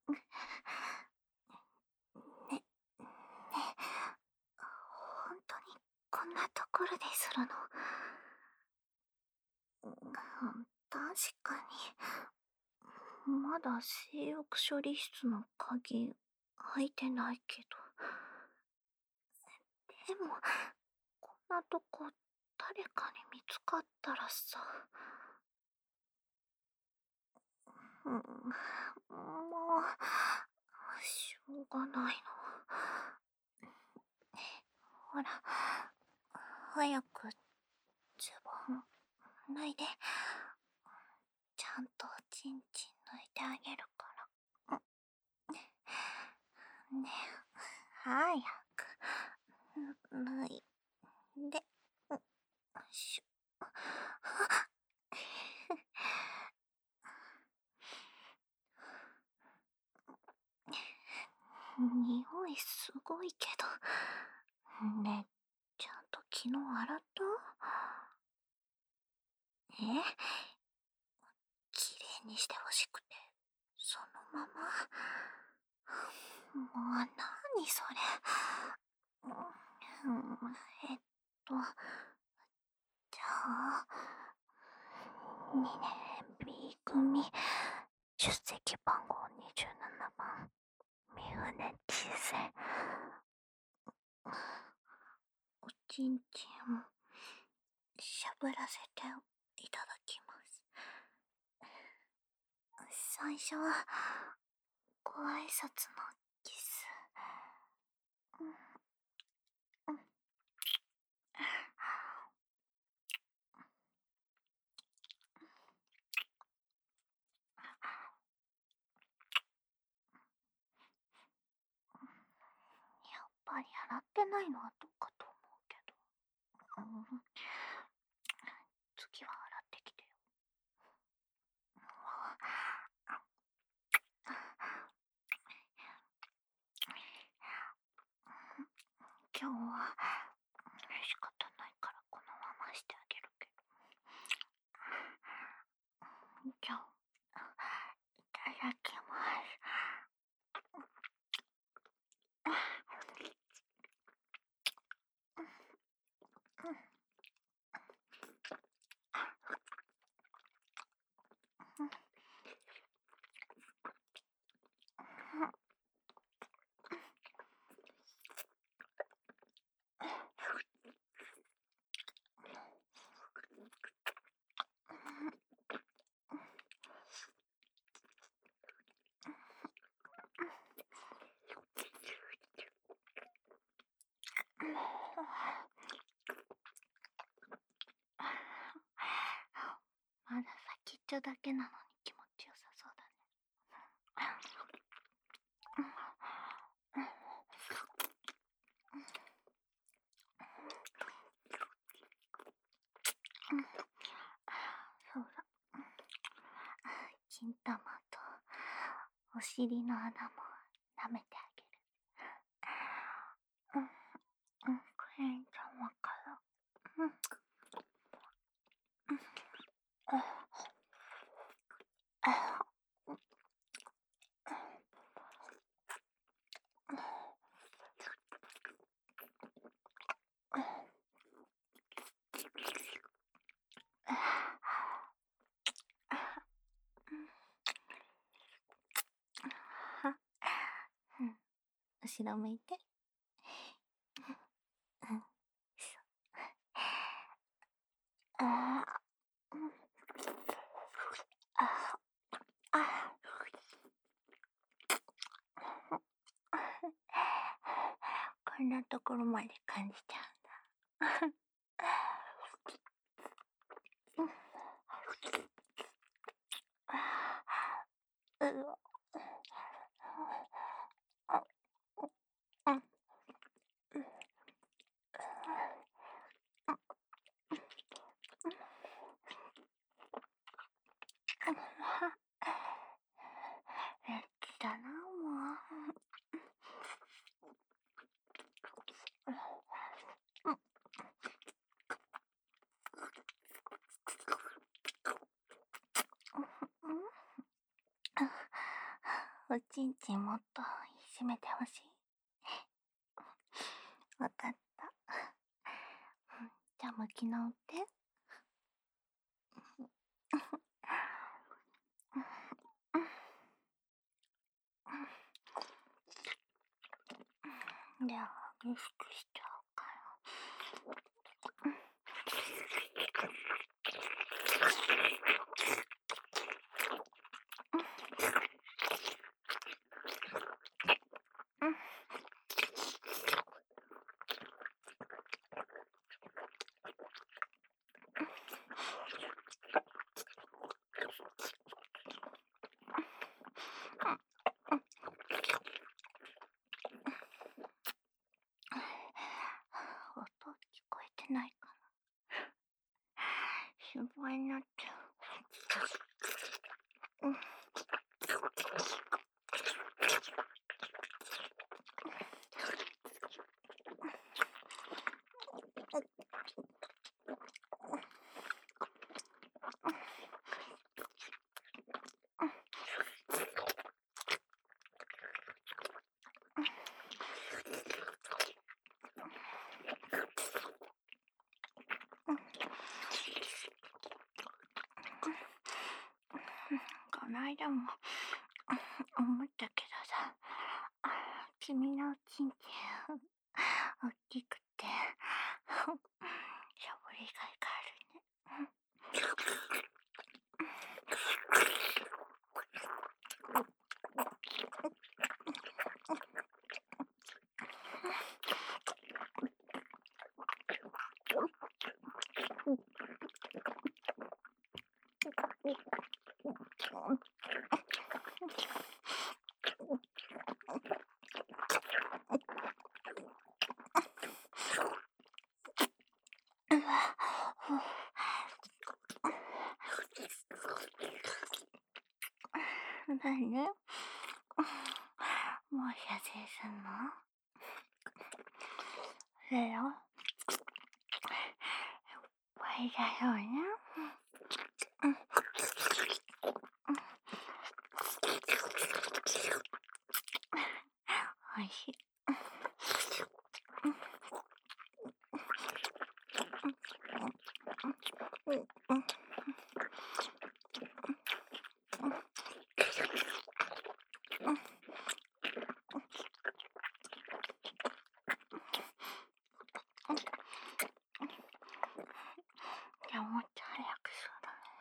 ね、本当にこんなところでするの？確かに、まだ性欲処理室の鍵開いてないけど。でも、こんなとこ誰かに見つかったらさ。もう、しょうがないの。ほら、早くズボン脱いで、ちゃんとチンチン抜いてあげるから。ねえ、早く脱いで。しょ。匂いすごいけど。ねえ、ちゃんと昨日洗った？綺麗にしてほしくて、そのまま。もう、なにそれ。うん、えっと、じゃあ、2年 B 組、出席番号27番、三船知世。おちんちん、しゃぶらせていただきます。最初は、ご挨拶のキス。やっぱり洗ってないのはどうかと思うけど。次は洗ってきてよ。今日は仕方ないからこのまましてあげるけど。今日、いただきます。まだ先っちょだけなのに気持ちよさそうだね。そうだ。金玉とお尻の穴も舐めてあげる。クレーン様から。後ろ向いて。こんなところまで感じちゃうんだ。エッチだな、もう。 おちんちんもっといじめてほしい。わかった。じゃあ向き直って。ではリスクしちゃおうかな。音聞こえてないかな。心配になっちゃう。この間も思ったけどさ、君のおちんちん大きくてしょぼりがいがあるね。何もう射精すんの？レオぱいだよね。おいしい。じゃあもっと早くす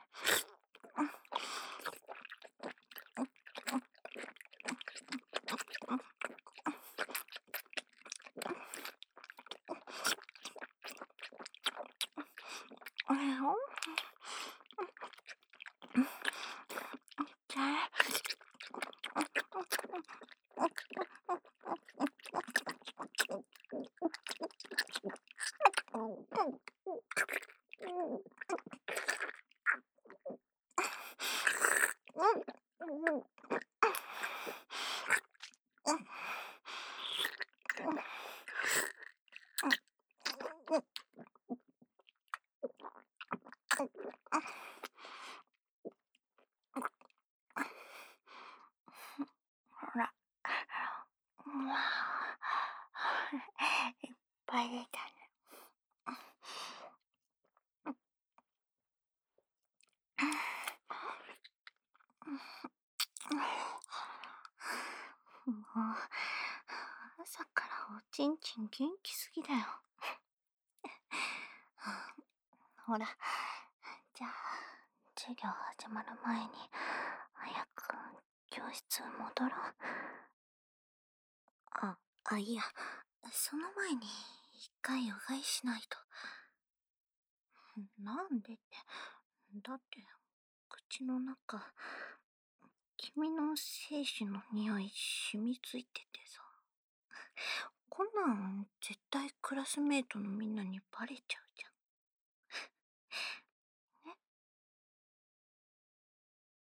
るね。じゃあほら。いっぱい出たね。もう朝からおちんちん元気すぎだよ。ほら、じゃあ授業始まる前に早く教室戻ろう。いや、その前に一回うがいしないと。なんでって、だって口の中、君の精子の匂い染みついててさ。こんなん絶対クラスメートのみんなにバレちゃうじゃん。